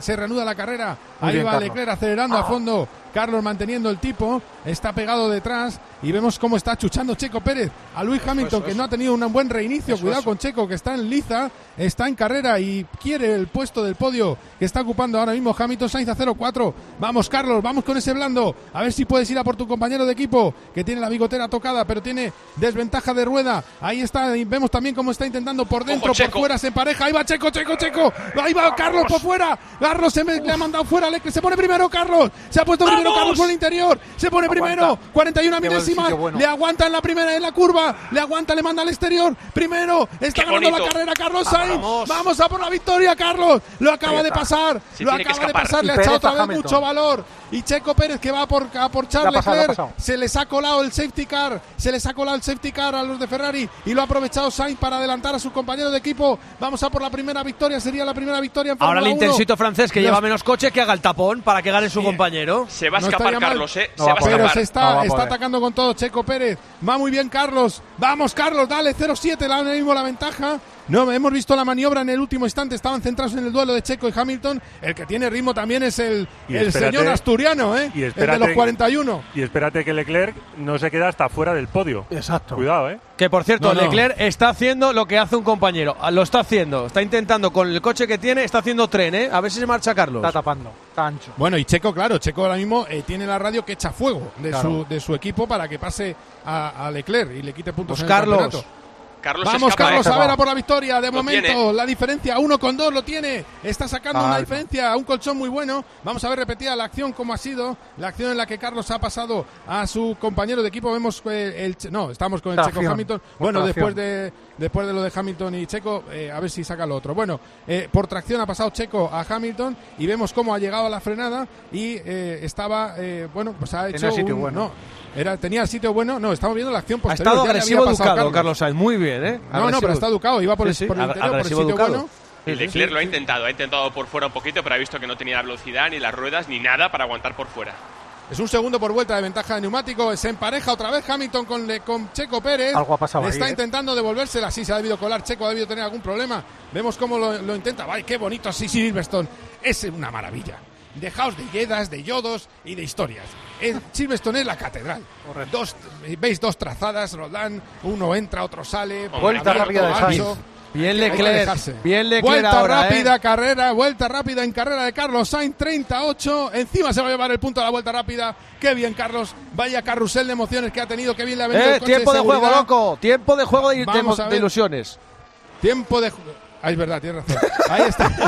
Se reanuda la carrera. Muy Ahí bien, va Carlos. Leclerc acelerando a fondo. Carlos manteniendo el tipo. Está pegado detrás. Y vemos cómo está chuchando Checo Pérez a Lewis Hamilton, que no ha tenido un buen reinicio. Cuidado con Checo, que está en liza. Está en carrera y quiere el puesto del podio que está ocupando ahora mismo Hamilton. Sainz a 0-4. Vamos, Carlos, vamos con ese blando. A ver si puedes ir a por tu compañero de equipo, que tiene la bigotera tocada, pero tiene desventaja de rueda. Ahí está. Y vemos también cómo está intentando por dentro, por fuera, se empareja. Ahí va Checo. Ahí va Carlos por fuera. Carlos le ha mandado fuera. Se pone primero Carlos. Se ha puesto primero Carlos por el interior. Se pone primero. 41 milésimas. Bueno. Le aguanta en la primera, en la curva. Le aguanta, le manda al exterior. Primero. Está ganando la carrera Carlos Sainz. Vamos a por la victoria, Carlos. Lo acaba de pasar. Lo acaba de pasar. Le ha echado otra vez mucho valor. Y Checo Pérez, que va a por Charles Leclerc. Se les ha colado el safety car. A los de Ferrari. Y lo ha aprovechado Sainz para adelantar a su compañero de equipo. Vamos a por la primera victoria. Sería la primera victoria en Fórmula 1. Ahora el intensito francés, que lleva menos coche, que haga el tapón para que gane su compañero. Se va a escapar Carlos, se va a escapar. Pero está atacando con todo Checo Pérez. Va muy bien Carlos. Vamos Carlos, dale 0-7, ahora mismo la ventaja. No, hemos visto la maniobra en el último instante. Estaban centrados en el duelo de Checo y Hamilton. El que tiene ritmo también es el señor asturiano, el de los 41. Y espérate que Leclerc no se queda hasta fuera del podio. Exacto. Cuidado, Que por cierto, Leclerc está haciendo lo que hace un compañero. Lo está haciendo. Está intentando con el coche que tiene, está haciendo tren, A ver si se marcha Carlos. Está tapando. Está ancho. Bueno, y Checo, claro, Checo ahora mismo tiene la radio que echa fuego de su equipo para que pase a Leclerc y le quite puntos en el campeonato. Vamos, Carlos, a ver a por la victoria. De momento, la diferencia 1,2 lo tiene. Está sacando una diferencia, un colchón muy bueno. Vamos a ver repetida la acción, cómo ha sido. La acción en la que Carlos ha pasado a su compañero de equipo. Vemos estamos con el Checo Hamilton. Bueno, después de lo de Hamilton y Checo, a ver si saca lo otro. Bueno, por tracción ha pasado Checo a Hamilton y vemos cómo ha llegado a la frenada y estaba, pues ha hecho tenía el sitio bueno. No, estamos viendo la acción posterior. Ha estado agresivo educado Carlos Sainz, muy bien, No, pero está educado, iba por el interior, por el sitio bueno. Leclerc lo ha intentado por fuera un poquito, pero ha visto que no tenía la velocidad, ni las ruedas, ni nada para aguantar por fuera. Es un segundo por vuelta de ventaja de neumático. Se empareja otra vez Hamilton con Checo Pérez. Algo ha pasado Está ahí, intentando devolvérsela. Sí, se ha debido colar. Checo ha debido tener algún problema. Vemos cómo lo intenta. ¡Ay, qué bonito! Sí, Silverstone. Es una maravilla. Dejaos de yedas, de yodos y de historias. Silverstone es la catedral. Veis dos trazadas, Roldán, uno entra, otro sale. Vuelta rápida de Sainz. Bien Leclerc vuelta ahora, rápida, vuelta rápida en carrera de Carlos Sainz, 38. Encima se va a llevar el punto de la vuelta rápida. Qué bien, Carlos. Vaya carrusel de emociones que ha tenido. Qué bien le ha venido el coche tiempo de juego, loco. Tiempo de juego de ilusiones. Tiempo de juego. Es verdad, tienes razón. Ahí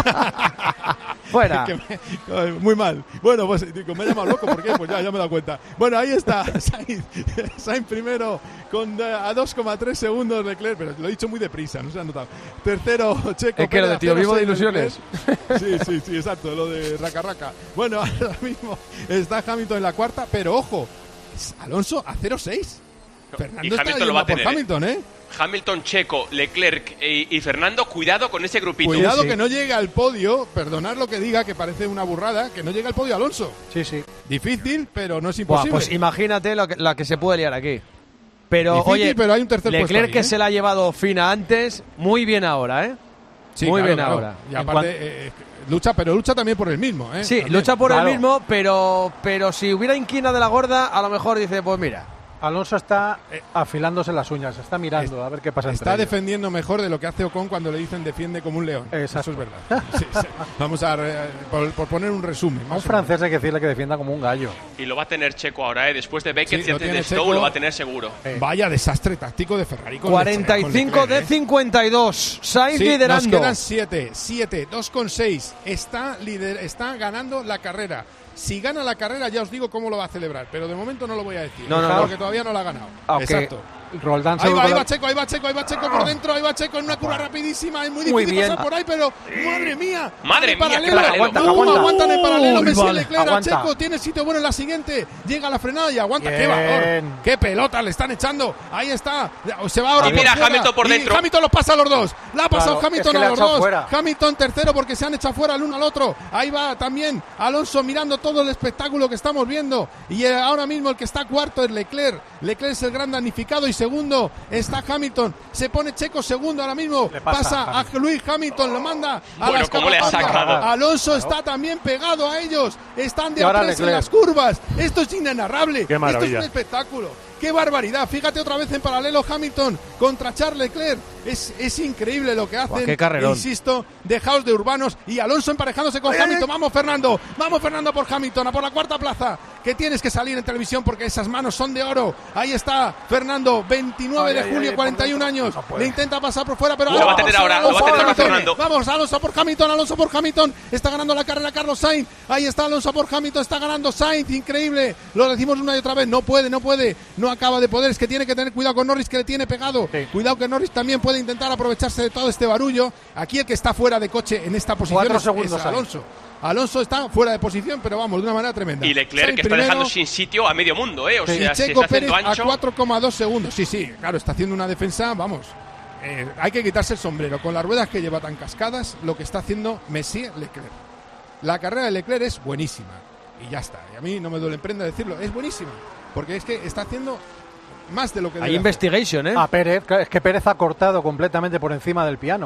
está. Fuera. Muy mal. Bueno, pues me he llamado loco, ¿por qué? Pues ya me he dado cuenta. Bueno, ahí está Sainz primero a 2,3 segundos Leclerc, pero lo he dicho muy deprisa, no se ha notado. Tercero, Checo. Es que lo de tío vivo de ilusiones. Sí, exacto, lo de raca. Bueno, ahora mismo está Hamilton en la cuarta, pero ojo, Alonso a 0,6. Fernando está Hamilton lo va a tener, por Hamilton, Hamilton, Checo, Leclerc y Fernando, cuidado con ese grupito. Cuidado que no llegue al podio, perdonad lo que diga, que parece una burrada, que no llegue al podio Alonso. Sí. Difícil, pero no es imposible. Pues imagínate la que se puede liar aquí. Pero difícil, oye, pero hay un tercer Leclerc puesto ahí, que se la ha llevado fina antes, muy bien ahora, Sí, muy claro, bien ahora. Y aparte, lucha también por el mismo, Sí, también. lucha por el mismo, pero si hubiera inquina de la gorda, a lo mejor dice, pues mira. Alonso está afilándose las uñas, está mirando a ver qué pasa. Está defendiendo mejor de lo que hace Ocon cuando le dicen defiende como un león. Exacto. Eso es verdad. Sí. Vamos a por poner un resumen. A un francés hay que decirle que defienda como un gallo. Y lo va a tener Checo ahora, Después de Beckett y antes de Checo, Stowe lo va a tener seguro. Vaya desastre táctico de Ferrari. 45 de 52. Sainz liderando. Nos quedan 7, 2,6. Está ganando la carrera. Si gana la carrera ya os digo cómo lo va a celebrar, pero de momento no lo voy a decir, porque todavía no la ha ganado. Exacto. Roldán ahí va Checo por dentro, ahí va Checo en una curva rapidísima, es muy difícil pasar por ahí, pero madre mía, aguantan el paralelo, Messi Leclerc a Checo, tiene sitio bueno en la siguiente, llega a la frenada y aguanta. Qué valor, qué pelota le están echando, ahí está, se va ahora y mira Hamilton por dentro, Hamilton los pasa a los dos, la ha pasado Hamilton a los dos, Hamilton tercero porque se han echado fuera el uno al otro, ahí va también Alonso mirando todo el espectáculo que estamos viendo, y ahora mismo el que está cuarto es Leclerc es el gran damnificado y segundo, está Hamilton, se pone Checo segundo ahora mismo, pasa a Lewis Hamilton, lo manda a la ¿cómo le ha sacado? Alonso está también pegado a ellos, están de a tres en las curvas, esto es inenarrable, Qué maravilla. esto es un espectáculo. ¡Qué barbaridad! Fíjate otra vez en paralelo Hamilton contra Charles Leclerc. Es increíble lo que hacen. Buah, qué carrerón. Insisto, dejaos de urbanos. Y Alonso emparejándose con Hamilton. ¡Vamos, Fernando! ¡Vamos, Fernando, por Hamilton! ¡A por la cuarta plaza! Que tienes que salir en televisión porque esas manos son de oro. Ahí está Fernando, 29 de julio, 41 años. Le intenta pasar por fuera, pero Lo va a tener ahora, lo va a tener ahora Fernando. Vamos, Alonso por Hamilton, Alonso por Hamilton. Está ganando la carrera Carlos Sainz. Ahí está Alonso por Hamilton, está ganando Sainz. Increíble. Lo decimos una y otra vez. No puede. No acaba de poder. Es que tiene que tener cuidado con Norris, que le tiene pegado. Sí. Cuidado que Norris también puede intentar aprovecharse de todo este barullo. Aquí el que está fuera de coche en esta posición 4 es segundos Alonso. Alonso está fuera de posición, pero vamos, de una manera tremenda. Y Leclerc Sainz que está primero, dejando sin sitio a medio mundo, O y sea, se Checo está Pérez haciendo a ancho. 4,2 segundos. Sí, claro, está haciendo una defensa, vamos. Hay que quitarse el sombrero. Con las ruedas que lleva tan cascadas, lo que está haciendo Messier Leclerc. La carrera de Leclerc es buenísima. Y ya está. Y a mí no me duele en prenda decirlo. Es buenísima. Porque es que está haciendo más de lo que Hay debe investigation, ¿eh? A Pérez, es que Pérez ha cortado completamente por encima del piano.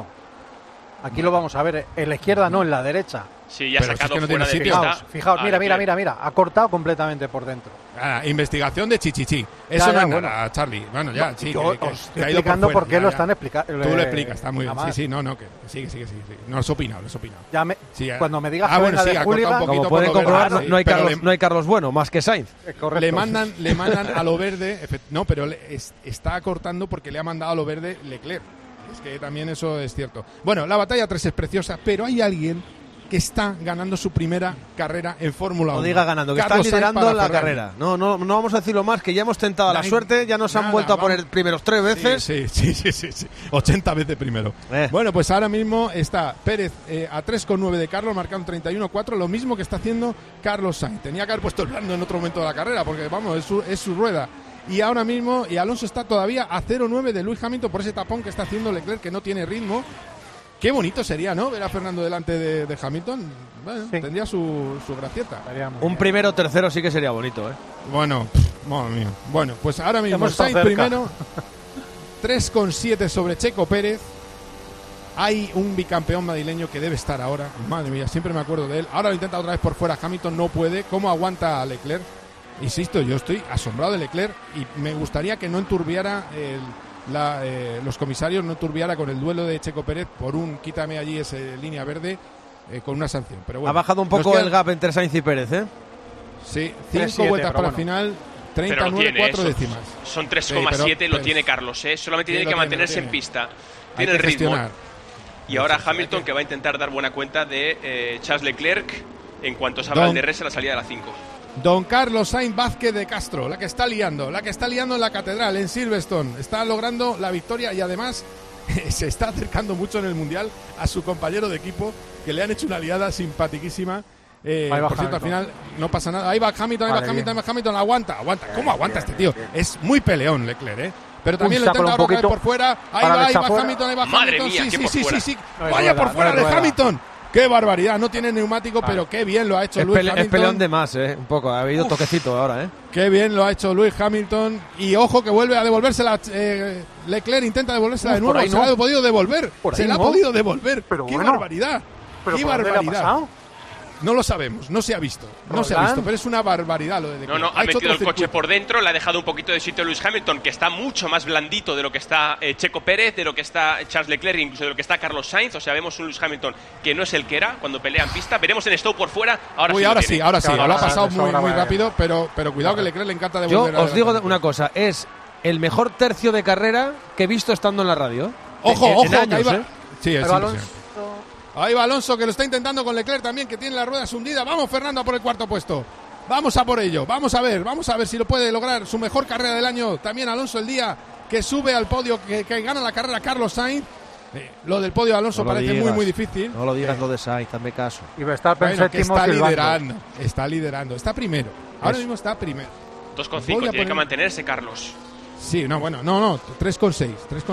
Aquí lo vamos a ver, en la izquierda no, en la derecha. Sí, ya ha Pero si sacado es que no fuera de tiene pista. sitio. Fijaos, a mira, Leclerc. ha cortado completamente por dentro. Investigación de Chichichi. Eso Ya, no es bueno. nada, Charlie. Bueno, ya, sí. Yo que os estoy ha ido explicando fuera, por qué ya, lo ya. están explicando. Tú lo explicas, está muy bien. Sí, no, que sigue. No, has opinado. Ya Sí, cuando me digas bueno, sí, de ha Hooligan, cortado un poquito Como pueden por lo comprobar, verde, no hay pero Carlos, no hay Carlos Bueno, más que Sainz. correcto. le mandan a lo verde. No, pero está cortando porque le ha mandado a lo verde Leclerc. Es que también eso es cierto. Bueno, la batalla 3 es preciosa, pero hay alguien que está ganando su primera carrera en Fórmula 1. No diga ganando, que Carlos está Sainz liderando para la Ferrari. carrera. No vamos a decirlo más, que ya hemos tentado la Nada, suerte, ya nos han nada, vuelto a vamos. poner primeros 3 veces. Sí. 80 veces primero. Bueno, pues ahora mismo está Pérez a 3,9 de Carlos, marcando 31,4, lo mismo que está haciendo Carlos Sainz. Tenía que haber puesto el blando en otro momento de la carrera, porque vamos, es su rueda. Y ahora mismo, y Alonso está todavía a 0,9 de Lewis Hamilton por ese tapón que está haciendo Leclerc, que no tiene ritmo. Qué bonito sería, ¿no? Ver a Fernando delante de Hamilton. Bueno, Sí. tendría su gracieta. Estaría muy Un bien. primero tercero sí que sería bonito, ¿eh? Bueno, madre mía. Bueno, pues ahora mismo Hemos estado Sainz cerca. primero, 3,7 sobre Checo Pérez. Hay un bicampeón madrileño que debe estar ahora. Madre mía, siempre me acuerdo de él. Ahora lo intenta otra vez por fuera. Hamilton no puede. ¿Cómo aguanta a Leclerc? Insisto, yo estoy asombrado de Leclerc y me gustaría que no enturbiara los comisarios, no enturbiara con el duelo de Checo Pérez por un quítame allí esa línea verde con una sanción. Pero bueno, Ha bajado un nos poco quedan- el gap entre Sainz y Pérez, ¿eh? Sí, 3-7, 5 vueltas pero para el bueno. final, Pero lo 39, tiene, 4 son- décimas. Son 3,7, Sí, pero- lo tiene Carlos, Solamente Sí, tiene lo que tiene, mantenerse lo en tiene. pista. Hay Tiene que el ritmo. gestionar. Y ahora Sí, sí, Hamilton hay que va a intentar dar buena cuenta de Charles Leclerc en cuanto salga Don- el DRS a la salida de la 5. Don Carlos Sainz Vázquez de Castro, la que está liando en la catedral, en Silverstone. Está logrando la victoria y además se está acercando mucho en el Mundial a su compañero de equipo, que le han hecho una liada simpaticísima. Ahí va Por cierto, al Hamilton. final no pasa nada. Ahí va Hamilton, Vale, Hamilton, aguanta. ¿Cómo aguanta este tío? Es muy peleón Leclerc, ¿eh? Pero también lo Pulsa intenta por un otra vez poquito por fuera. Ahí para va echar fuera. Hamilton, Madre Hamilton. mía, Sí, qué sí, por sí, fuera. sí. No hay Vaya rueda, por fuera no hay de rueda. Hamilton. ¡Qué barbaridad! No tiene neumático, Vale. pero qué bien lo ha hecho Es, Lewis es Hamilton. peleón de más, ¿eh? Un poco. Ha habido toquecito ahora, ¿eh? Qué bien lo ha hecho Lewis Hamilton. Y ojo que vuelve a devolvérsela. Leclerc intenta devolvérsela de Por nuevo. ahí Se no. la ha podido devolver. Por Se ahí la ha no. podido devolver. Pero ¡Qué bueno. barbaridad! ¿Pero ¡Qué por dónde le ha barbaridad! pasado? No lo sabemos, no se ha visto. No se ha Roland. visto, pero es una barbaridad lo de Leclerc. No, ha hecho metido el otro coche circuito. por dentro, le ha dejado un poquito de sitio a Lewis Hamilton, que está mucho más blandito de lo que está Checo Pérez, de lo que está Charles Leclerc, incluso de lo que está Carlos Sainz. O sea, vemos un Lewis Hamilton que no es el que era cuando pelea en pista. Veremos en Stowe por fuera. Ahora Uy, sí. lo ahora tiene. sí, ahora sí. Claro, Ahora ha ahora pasado eso muy, ahora muy va. rápido, pero cuidado que Leclerc le encanta Yo devolver. os digo adelante. una cosa, es el mejor tercio de carrera que he visto estando en la radio. Ojo, En ojo, que años, ahí va. ¿eh? Sí, es Ahí va impresionante. Ahí va Alonso, que lo está intentando con Leclerc también, que tiene las ruedas hundidas. Vamos, Fernando, a por el cuarto puesto. Vamos a por ello. Vamos a ver si lo puede lograr. Su mejor carrera del año. También Alonso el día que sube al podio, que gana la carrera Carlos Sainz. Lo del podio de Alonso No lo parece digas. muy difícil. No lo digas lo de Sainz, hazme caso. Y Verstappen Bueno, que séptimo está silbando. liderando. Está liderando. Está primero. Ahora Eso. mismo está primero. 2,5 Voy a tiene poner- que mantenerse, Carlos. Sí, no, bueno, no, 3,6,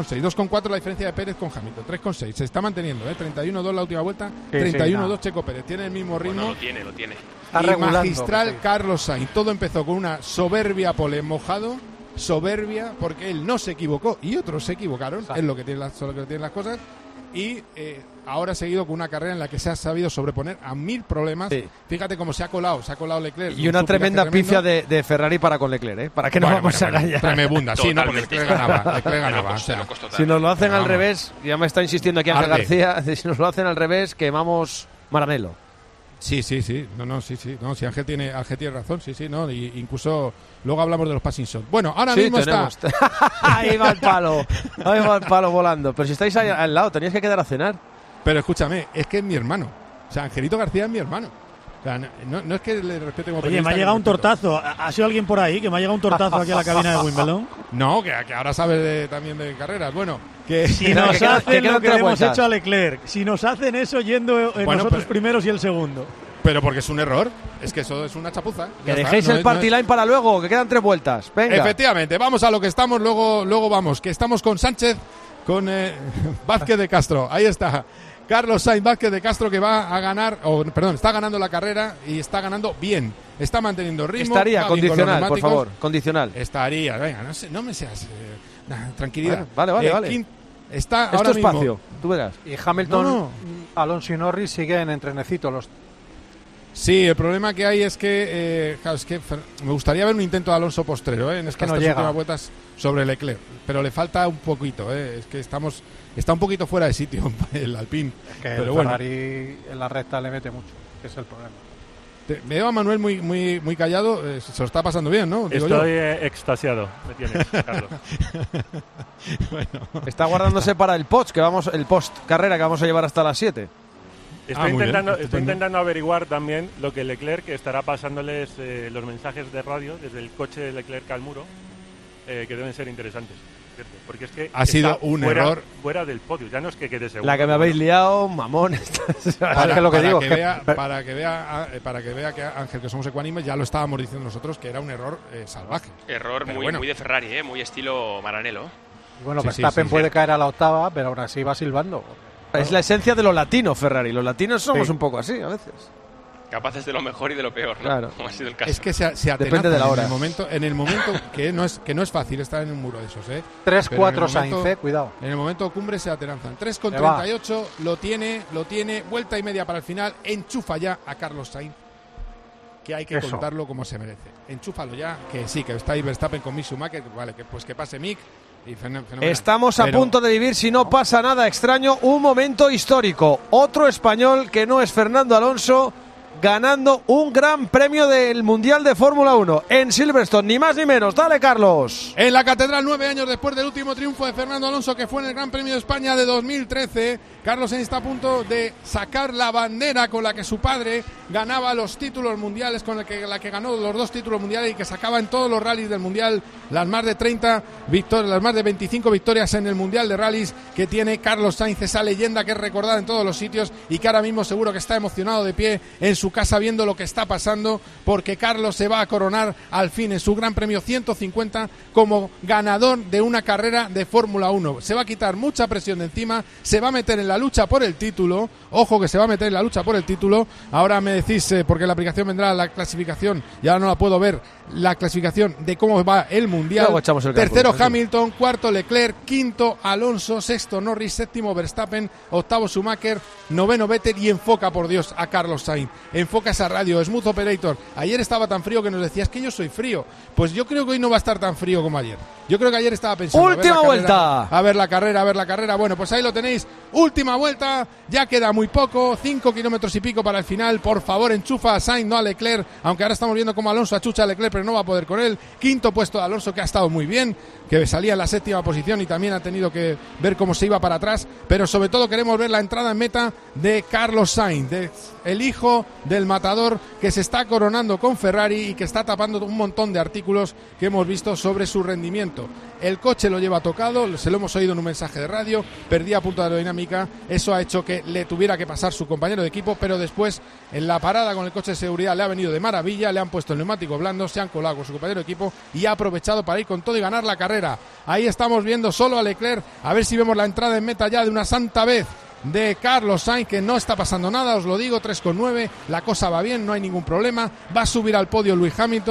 2,4 la diferencia de Pérez con Hamilton, 3,6, se está manteniendo, 31-2 la última vuelta, Sí, 31-2 sí, Checo Pérez, tiene el mismo ritmo. Bueno, lo tiene. Está y regulando, magistral sí. Carlos Sainz, todo empezó con una soberbia pole mojado soberbia, porque él no se equivocó y otros se equivocaron, es lo que tienen las cosas. Y ahora ha seguido con una carrera en la que se ha sabido sobreponer a 1000 problemas. Sí. Fíjate cómo se ha colado Leclerc. Y una tremenda pifia de Ferrari para con Leclerc, ¿eh? ¿Para qué nos vamos a engañar? Tremebunda, sí, no, porque Leclerc ganaba. Si nos lo hacen al revés, ya me está insistiendo aquí Ángel García, si nos lo hacen al revés, quemamos Maranello. Sí. No, si Ángel tiene razón, sí, no, y incluso luego hablamos de los passing shots. Bueno, ahora mismo tenemos. Ahí va el palo volando. Pero si estáis ahí al lado, teníais que quedar a cenar. Pero escúchame, es que es mi hermano. O sea, Angelito García es mi hermano. O sea, no es que le respete como periodista. Oye, me ha llegado un tortazo. ¿Ha sido alguien por ahí que me ha llegado un tortazo aquí a la cabina de Wimbledon? No, que ahora sabe también de carreras. Bueno, que si nos hacen lo que le hemos hecho a Leclerc, si nos hacen eso yendo nosotros primeros y el segundo. Pero porque es un error, es que eso es una chapuza. Que dejéis el party line para luego, que quedan 3 vueltas. Venga. Efectivamente, vamos a lo que estamos, luego vamos, que estamos con Sánchez, con Vázquez de Castro. Ahí está. Carlos Sainz Vázquez de Castro, que va a ganar, está ganando la carrera y está ganando bien. Está manteniendo ritmo. Estaría condicional, por favor, condicional. Estaría, venga, no me seas... tranquilidad. Vale. Está ahora mismo. Espacio, tú verás. Y Hamilton, Alonso y Norris siguen en trenecito los... Sí, el problema que hay es que, me gustaría ver un intento de Alonso postrero en estas últimas vueltas sobre Leclerc, pero le falta un poquito, es que está un poquito fuera de sitio el Alpine. Es que pero el Ferrari en la recta le mete mucho, que es el problema. Veo a Manuel muy callado, se lo está pasando bien, ¿no? Estoy extasiado, me tienes, Carlos. Bueno. Está guardándose para el post carrera que vamos a llevar hasta las 7. Estoy intentando averiguar también lo que Leclerc estará pasándoles los mensajes de radio desde el coche de Leclerc al muro, que deben ser interesantes, ¿cierto? Porque es que ha sido un error fuera del podio, ya no es que quede segundo. La que me habéis liado, mamón. Para que vea que Ángel, que somos ecuánimes, ya lo estábamos diciendo nosotros que era un error salvaje. Error muy de Ferrari, muy estilo Maranello. Bueno, Verstappen puede caer a la octava, pero aún así va silbando. Es la esencia de lo latino, Ferrari. Los latinos somos un poco así a veces. Capaces de lo mejor y de lo peor, ¿no? Claro. Como ha sido el caso. Es que se depende de la hora. En el momento que no es fácil estar en un muro de esos, 3-4 Sainz, cuidado. En el momento cumbre se atelanzan. 3,38, lo tiene, vuelta y media para el final, enchufa ya a Carlos Sainz, que hay que contarlo como se merece. Enchúfalo ya, que sí, que está ahí Verstappen con Mick Schumacher, vale, que pase Mick. Estamos a punto de vivir, si no pasa nada extraño, un momento histórico. Otro español que no es Fernando Alonso ganando un gran premio del Mundial de Fórmula 1 en Silverstone, ni más ni menos. Dale, Carlos. En la Catedral, 9 años después del último triunfo de Fernando Alonso, que fue en el Gran Premio de España de 2013, Carlos Sainz está a punto de sacar la bandera con la que su padre ganaba los títulos mundiales, con la que ganó los 2 títulos mundiales y que sacaba en todos los rallies del Mundial las más de 30 victorias, las más de 25 victorias en el Mundial de Rallys que tiene Carlos Sainz, esa leyenda que es recordada en todos los sitios y que ahora mismo seguro que está emocionado de pie en su casa viendo lo que está pasando, porque Carlos se va a coronar al fin en su Gran Premio 150 como ganador de una carrera de Fórmula 1. Se va a quitar mucha presión de encima, se va a meter en la lucha por el título, ojo que se va a meter en la lucha por el título. Ahora me decís, porque la aplicación vendrá la clasificación, ya no la puedo ver, la clasificación de cómo va el Mundial. Tercero Hamilton, cuarto Leclerc, quinto Alonso, sexto Norris, séptimo Verstappen, octavo Schumacher, noveno Vettel y enfoca, por Dios, a Carlos Sainz. Enfoca esa radio, Smooth Operator. Ayer estaba tan frío que nos decías que yo soy frío. Pues yo creo que hoy no va a estar tan frío como ayer. Yo creo que ayer estaba pensando... ¡Última vuelta! A ver la carrera. Bueno, pues ahí lo tenéis. Última vuelta, ya queda muy poco, 5 kilómetros y pico para el final. Por favor, enchufa a Sainz, no a Leclerc, aunque ahora estamos viendo cómo Alonso achucha a Leclerc, pero no va a poder con él. Quinto puesto de Alonso, que ha estado muy bien, que salía en la séptima posición y también ha tenido que ver cómo se iba para atrás, pero sobre todo queremos ver la entrada en meta de Carlos Sainz, el hijo del matador, que se está coronando con Ferrari y que está tapando un montón de artículos que hemos visto sobre su rendimiento. El coche lo lleva tocado, se lo hemos oído en un mensaje de radio, perdía punto de aerodinámica, eso ha hecho que le tuviera que pasar su compañero de equipo, pero después en la parada con el coche de seguridad le ha venido de maravilla, le han puesto el neumático blando, se han colado con su compañero de equipo y ha aprovechado para ir con todo y ganar la carrera. Ahí estamos viendo solo a Leclerc, a ver si vemos la entrada en meta ya de una santa vez de Carlos Sainz, que no está pasando nada, os lo digo, 3,9, la cosa va bien, no hay ningún problema, va a subir al podio Lewis Hamilton,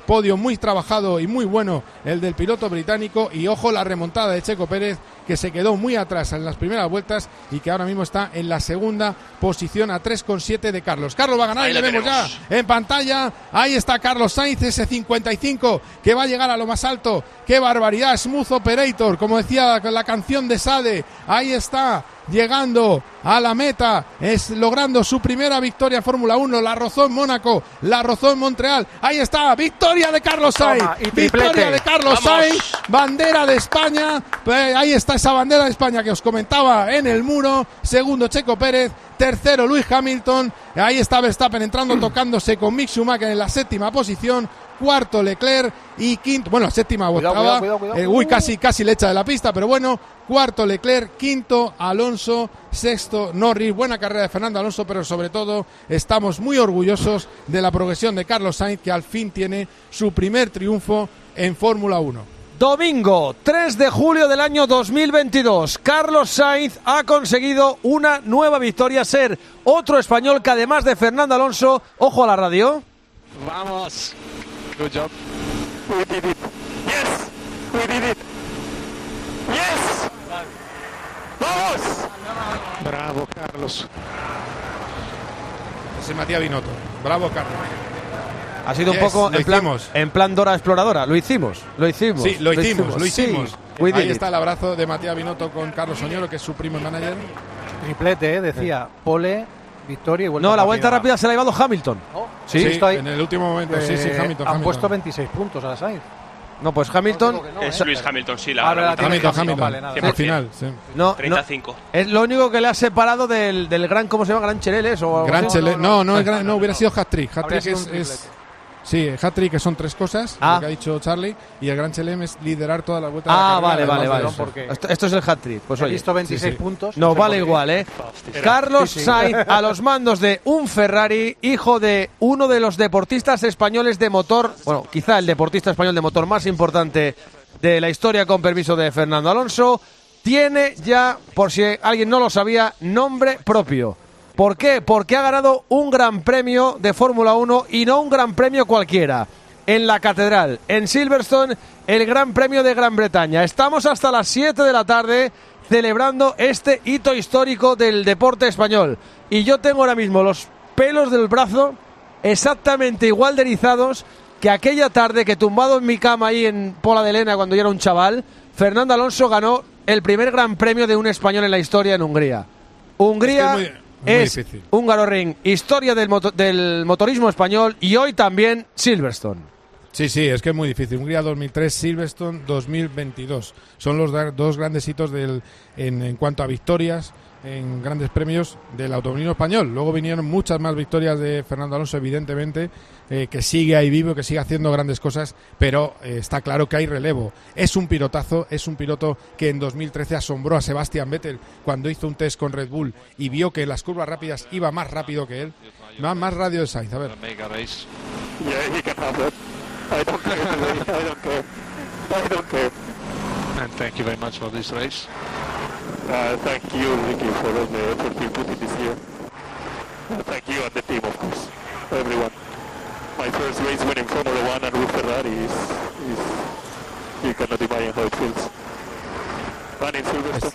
podio muy trabajado y muy bueno el del piloto británico, y ojo la remontada de Checo Pérez, que se quedó muy atrás en las primeras vueltas y que ahora mismo está en la segunda posición a 3,7 de Carlos. Carlos va a ganar, ahí y le vemos ya en pantalla. Ahí está Carlos Sainz, ese 55 que va a llegar a lo más alto. ¡Qué barbaridad! Smooth Operator, como decía la canción de Sade. Ahí está, llegando a la meta, es logrando su primera victoria en Fórmula 1, la rozó en Mónaco, la rozó en Montreal. Ahí está, victoria de Carlos Sainz, victoria de Carlos Sainz, bandera de España. Ahí está esa bandera de España que os comentaba en el muro. Segundo Checo Pérez, tercero Lewis Hamilton, ahí está Verstappen entrando, tocándose con Mick Schumacher en la séptima posición. Cuarto Leclerc y quinto, bueno, séptima o octava, casi le echa de la pista, pero bueno, cuarto Leclerc, quinto Alonso, sexto Norris. Buena carrera de Fernando Alonso, pero sobre todo estamos muy orgullosos de la progresión de Carlos Sainz, que al fin tiene su primer triunfo en Fórmula 1. Domingo 3 de julio del año 2022, Carlos Sainz ha conseguido una nueva victoria, ser otro español que, además de Fernando Alonso, ojo a la radio. Vamos. Good job. We did it. Yes. We did it. Yes. Vamos. Bravo, Carlos. Ese es Matías Binotto. Bravo, Carlos. Ha sido un poco en plan Dora Exploradora. Lo hicimos. Sí, lo hicimos. Sí. Ahí está el abrazo de Matías Binotto con Carlos Soñoro, que es su primo manager. Triplete, decía. Pole, victoria y vuelta rápida. No, la vuelta rápida se la ha llevado Hamilton. Oh, sí, en el último momento. Sí, Hamilton. Han puesto 26 puntos a la Sainz. No, pues Hamilton... Es Lewis Hamilton, sí, la Hamilton. Vale, al final, sí. No, 35. Es lo único que le ha separado del gran, ¿cómo se llama? Gran Chereles o algo Gran así. No, hubiera sido hat-trick. Hat-trick es sí, hat-trick, que son tres cosas, lo que ha dicho Charlie, y el Gran Chelem es liderar todas las vueltas de la carrera. Vale. Esto es el hat-trick. Pues oye, visto 26 puntos. No, vale igual, ¿eh? Carlos Sainz a los mandos de un Ferrari, hijo de uno de los deportistas españoles de motor, bueno, quizá el deportista español de motor más importante de la historia, con permiso de Fernando Alonso. Tiene ya, por si alguien no lo sabía, nombre propio. ¿Por qué? Porque ha ganado un gran premio de Fórmula 1, y no un gran premio cualquiera. En la Catedral, en Silverstone, el Gran Premio de Gran Bretaña. Estamos hasta las 7 de la tarde celebrando este hito histórico del deporte español. Y yo tengo ahora mismo los pelos del brazo exactamente igual de erizados que aquella tarde que, tumbado en mi cama ahí en Pola de Lena cuando yo era un chaval, Fernando Alonso ganó el primer Gran Premio de un español en la historia en Hungría. Hungría... Es Hungaroring, historia del motorismo español, y hoy también Silverstone. Sí, es que es muy difícil. Hungría 2003, Silverstone 2022. Son los dos grandes hitos en cuanto a victorias en grandes premios del automovilismo español. Luego vinieron muchas más victorias de Fernando Alonso, evidentemente, que sigue ahí vivo, que sigue haciendo grandes cosas, pero está claro que hay relevo. Es un pilotazo, es un piloto que en 2013 asombró a Sebastian Vettel cuando hizo un test con Red Bull y vio que en las curvas rápidas iba más rápido que él. Más radio de Sainz, a ver. And thank you very much for this race. Thank you, Ricky, for all the effort you put in this year. Thank you and the team, of course, everyone. My first race winning Formula 1 and with Ferrari is you cannot imagine how it feels. Running Silverstone.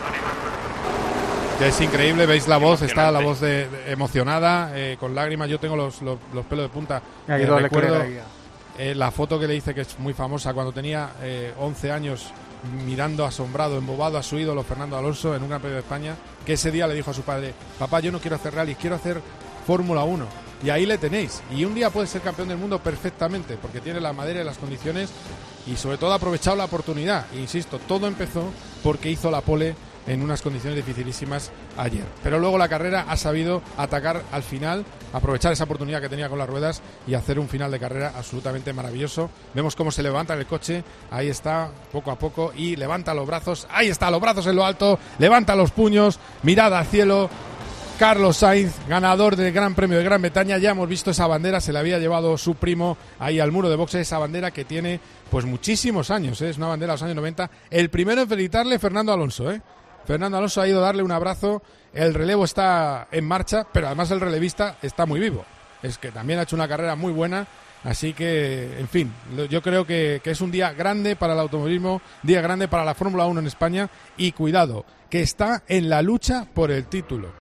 Es increíble, veis la voz, está la voz emocionada, con lágrimas. Yo tengo los pelos de punta. Recuerdo la foto que le hice, que es muy famosa, cuando tenía 11 años, mirando asombrado, embobado a su ídolo Fernando Alonso en un Gran Premio de España, que ese día le dijo a su padre: papá, yo no quiero hacer rallies, quiero hacer Fórmula 1. Y ahí le tenéis. Y un día puede ser campeón del mundo perfectamente, porque tiene la madera y las condiciones, y sobre todo ha aprovechado la oportunidad. E insisto, todo empezó porque hizo la pole en unas condiciones dificilísimas ayer. Pero luego la carrera ha sabido atacar al final, aprovechar esa oportunidad que tenía con las ruedas y hacer un final de carrera absolutamente maravilloso. Vemos cómo se levanta el coche, ahí está, poco a poco, y levanta los brazos, ahí está, los brazos en lo alto, levanta los puños, mirada al cielo. Carlos Sainz, ganador del Gran Premio de Gran Bretaña. Ya hemos visto esa bandera, se la había llevado su primo ahí al muro de boxes, esa bandera que tiene pues muchísimos años, es una bandera de los años 90. El primero en felicitarle, Fernando Alonso, Fernando Alonso ha ido a darle un abrazo. El relevo está en marcha, pero además el relevista está muy vivo. Es que también ha hecho una carrera muy buena Así que, en fin, yo creo que es un día grande para el automovilismo, día grande para la Fórmula 1 en España, y cuidado, que está en la lucha por el título.